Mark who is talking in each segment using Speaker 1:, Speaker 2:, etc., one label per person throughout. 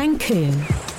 Speaker 1: Cancun.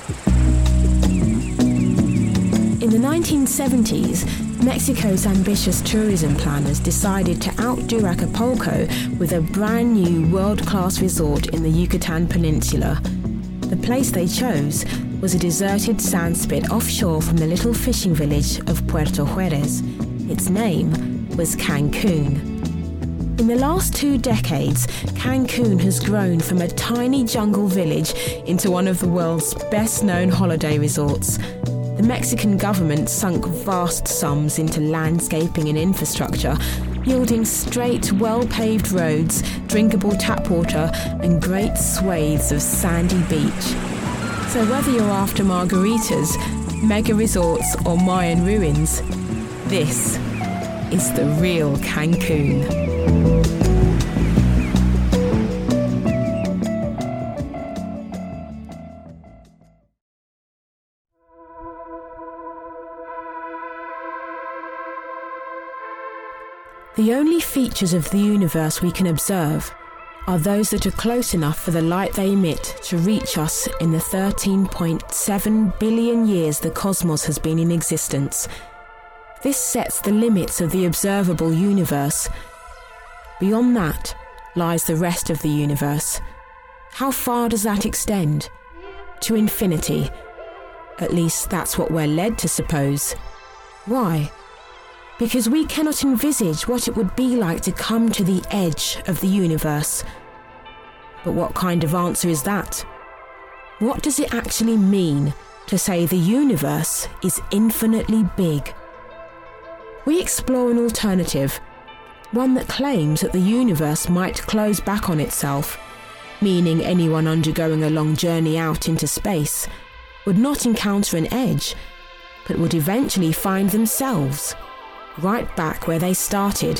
Speaker 1: In the 1970s, Mexico's ambitious tourism planners decided to outdo Acapulco with a brand new world-class resort in the Yucatan Peninsula. The place they chose was a deserted sandspit offshore from the little fishing village of Puerto Juarez. Its name was Cancun. In the last 2 decades, Cancun has grown from a tiny jungle village into one of the world's best-known holiday resorts. The Mexican government sunk vast sums into landscaping and infrastructure, yielding straight, well-paved roads, drinkable tap water, and great swathes of sandy beach. So whether you're after margaritas, mega resorts, or Mayan ruins, this is the real Cancun. The only features of the universe we can observe are those that are close enough for the light they emit to reach us in the 13.7 billion years the cosmos has been in existence. This sets the limits of the observable universe. Beyond that lies the rest of the universe. How far does that extend? To infinity. At least that's what we're led to suppose. Why? Because we cannot envisage what it would be like to come to the edge of the universe. But what kind of answer is that? What does it actually mean to say the universe is infinitely big? We explore an alternative, one that claims that the universe might close back on itself, meaning anyone undergoing a long journey out into space would not encounter an edge, but would eventually find themselves right back where they started.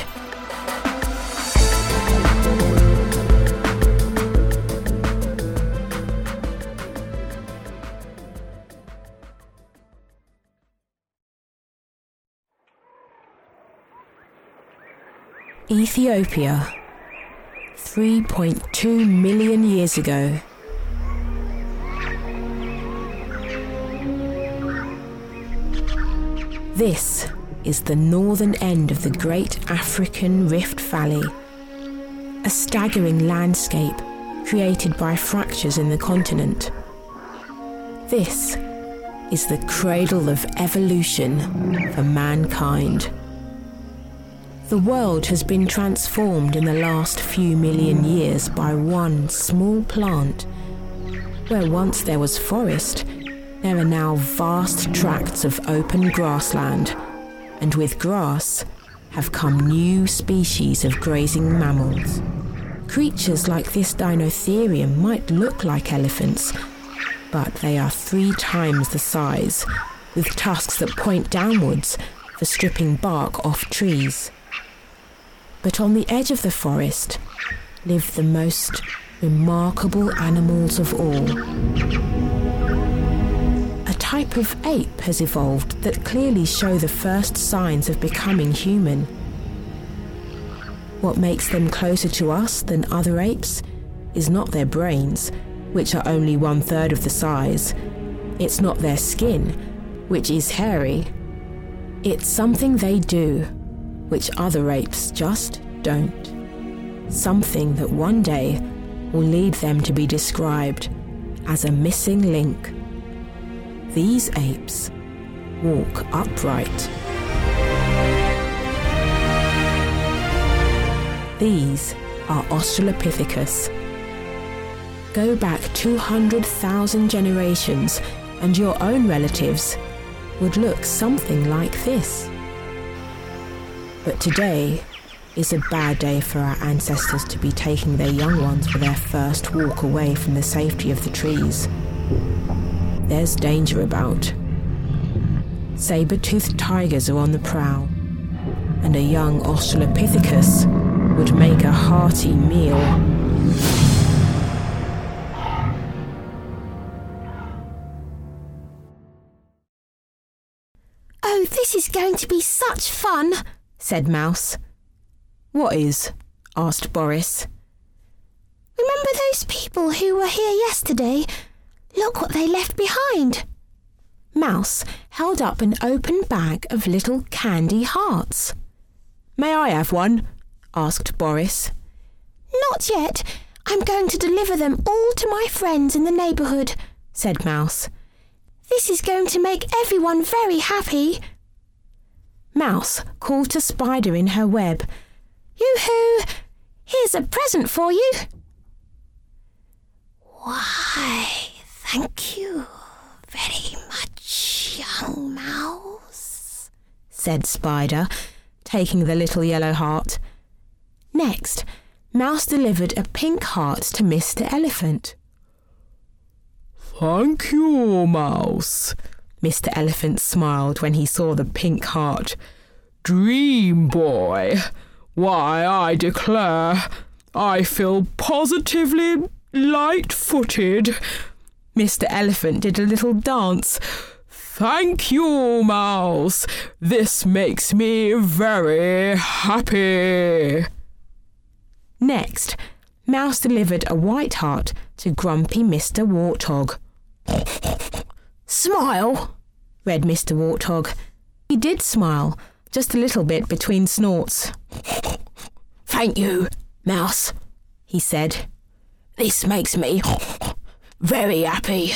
Speaker 1: Ethiopia, 3.2 million years ago. This is the northern end of the great African Rift Valley, a staggering landscape created by fractures in the continent. This is the cradle of evolution for mankind. The world has been transformed in the last few million years by one small plant. Where once there was forest, there are now vast tracts of open grassland, and with grass have come new species of grazing mammals. Creatures like this Dinotherium might look like elephants, but they are 3 times the size, with tusks that point downwards for stripping bark off trees. But on the edge of the forest live the most remarkable animals of all. A type of ape has evolved that clearly show the first signs of becoming human. What makes them closer to us than other apes is not their brains, which are only 1/3 of the size. It's not their skin, which is hairy. It's something they do, which other apes just don't. Something that one day will lead them to be described as a missing link. These apes walk upright. These are Australopithecus. Go back 200,000 generations and your own relatives would look something like this. But today is a bad day for our ancestors to be taking their young ones for their first walk away from the safety of the trees. There's danger about. Saber-toothed tigers are on the prowl, and a young Australopithecus would make a hearty meal.
Speaker 2: "Oh, this is going to be such fun,"
Speaker 1: said Mouse. "What is?" asked Boris.
Speaker 2: "Remember those people who were here yesterday? Look what they left behind.
Speaker 1: Mouse held up an open bag of little candy hearts. "May I have one?" asked Boris.
Speaker 2: Not yet. I'm going to deliver them all to my friends in the neighbourhood, said Mouse. This is going to make everyone very happy.
Speaker 1: Mouse called to Spider in her web.
Speaker 2: Yoo-hoo! Here's a present for you.
Speaker 3: Why, thank you very much, young mouse,
Speaker 1: said Spider, taking the little yellow heart. Next, Mouse delivered a pink heart to Mr. Elephant.
Speaker 4: Thank you, Mouse.
Speaker 1: Mr. Elephant smiled when he saw the pink heart.
Speaker 4: Dream boy, why, I declare, I feel positively light-footed.
Speaker 1: Mr. Elephant did a little dance.
Speaker 4: Thank you, Mouse. This makes me very happy.
Speaker 1: Next, Mouse delivered a white heart to grumpy Mr. Warthog.
Speaker 2: Smile,
Speaker 1: read Mr. Warthog. He did smile, just a little bit between snorts.
Speaker 2: Thank you, Mouse, he said. This makes me very happy.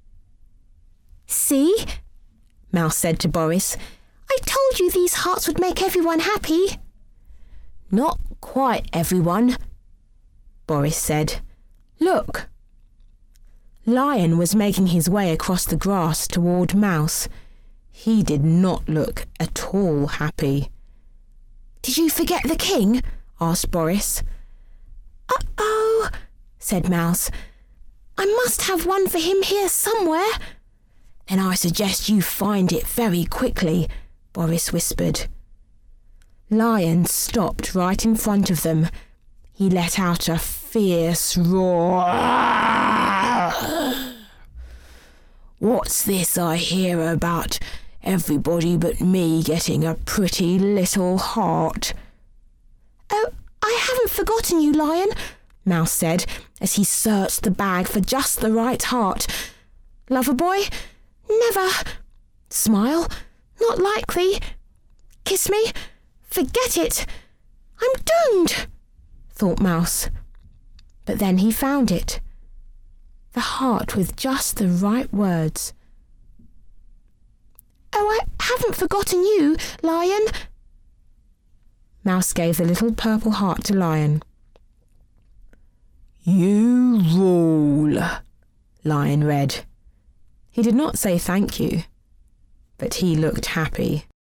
Speaker 1: See? Mouse said to Boris.
Speaker 2: I told you these hearts would make everyone happy.
Speaker 1: Not quite everyone, Boris said. Look. Lion was making his way across the grass toward Mouse. He did not look at all happy.
Speaker 2: Did you forget the king? Asked Boris. Uh-oh, said Mouse. I must have one for him here somewhere.
Speaker 1: Then I suggest you find it very quickly, Boris whispered. Lion stopped right in front of them. He let out a fierce roar. What's this I hear about everybody but me getting a pretty little heart?
Speaker 2: Oh, I haven't forgotten you, Lion,
Speaker 1: Mouse said as he searched the bag for just the right heart. Lover boy?
Speaker 2: Never.
Speaker 1: Smile?
Speaker 2: Not likely. Kiss me? Forget it. I'm doomed,
Speaker 1: thought Mouse. But then he found it. The heart with just the right words.
Speaker 2: Oh, I haven't forgotten you, Lion.
Speaker 1: Mouse gave the little purple heart to Lion.
Speaker 4: You rule,
Speaker 1: Lion read. He did not say thank you, but he looked happy.